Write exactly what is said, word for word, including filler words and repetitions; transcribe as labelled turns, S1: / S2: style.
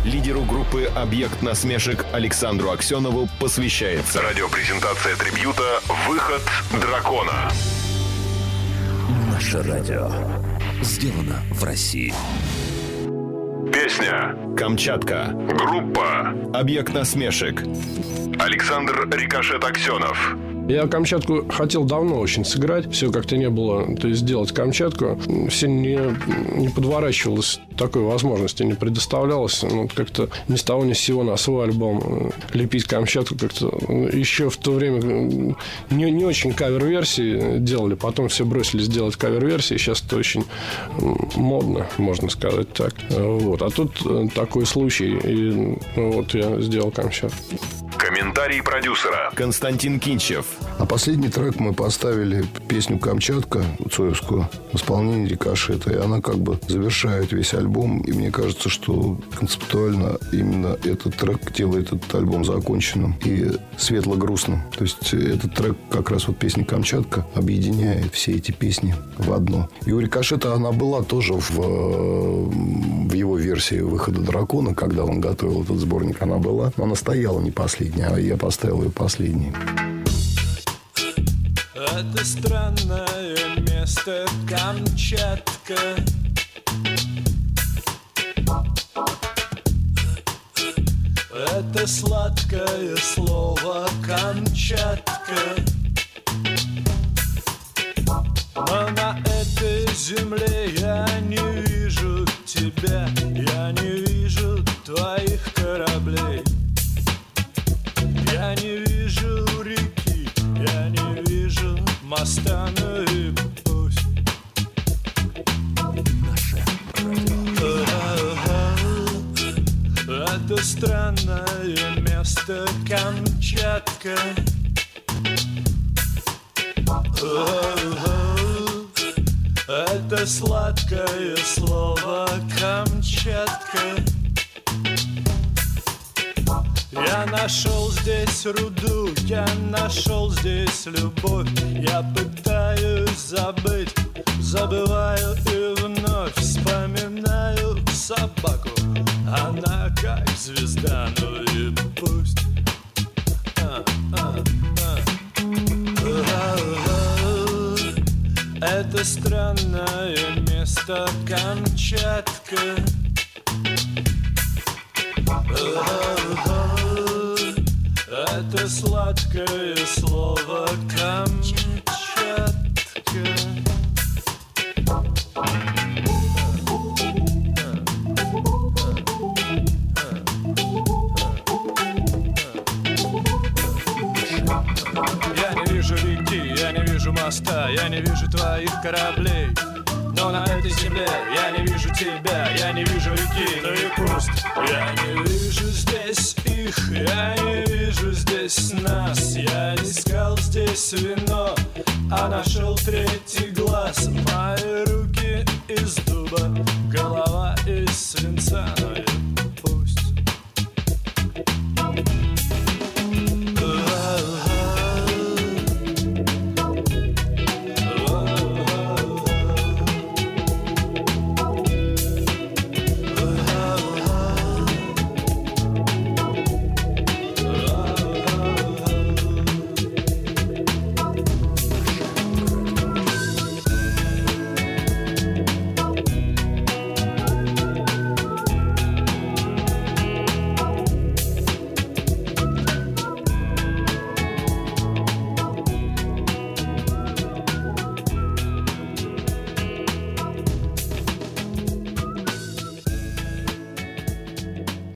S1: лидеру группы «Объект насмешек» Александру Аксенову посвящается.
S2: Радиопрезентация трибьюта «Выход дракона».
S3: Наше радио сделано в России.
S2: Песня
S1: «Камчатка».
S2: Группа
S1: «Объект насмешек».
S2: Александр «Рикошет» Аксенов.
S4: Я Камчатку хотел давно очень сыграть. Все как-то не было. То есть сделать Камчатку. Все не, не подворачивалось такой возможности, не предоставлялось. Ну, как-то ни с того ни с сего на свой альбом лепить Камчатку как-то. Еще в то время не, не очень кавер-версии делали. Потом все бросились делать кавер-версии. Сейчас это очень модно, можно сказать так. Вот. А тут такой случай. И ну, вот я сделал Камчатку.
S2: Комментарий продюсера
S1: Константин Кинчев.
S5: А последний трек мы поставили песню «Камчатка» цоевскую в исполнении Рикошета. И она как бы завершает весь альбом. И мне кажется, что концептуально именно этот трек делает этот альбом законченным и светло-грустным. То есть этот трек, как раз вот песня «Камчатка», объединяет все эти песни в одно. И у Рикошета она была тоже в, в его версии «Выхода дракона», когда он готовил этот сборник, она была. Но она стояла не последняя, а я поставил ее последней.
S6: Это странное место Камчатка. Это сладкое слово Камчатка. Но на этой земле я не вижу тебя, я не вижу твоих кораблей. Я не вижу реки, я не вижу моста, ну и пусть.
S3: Наше радио.
S6: Это странное место Камчатка. Это сладкое слово Камчатка. Я нашел здесь руду, я нашел здесь любовь. Я пытаюсь забыть, забываю и вновь вспоминаю собаку. Она как звезда, ну и пусть. а, а, а. Это странное место Камчатка. Это сладкое слово Камчатка. Я не вижу реки, я не вижу моста, я не вижу твоих кораблей. Но на этой земле я не вижу тебя, я не вижу реки, ну и пусть. Я не вижу здесь их, я не вижу здесь нас. Я искал здесь вино, а нашел третий глаз. Мои руки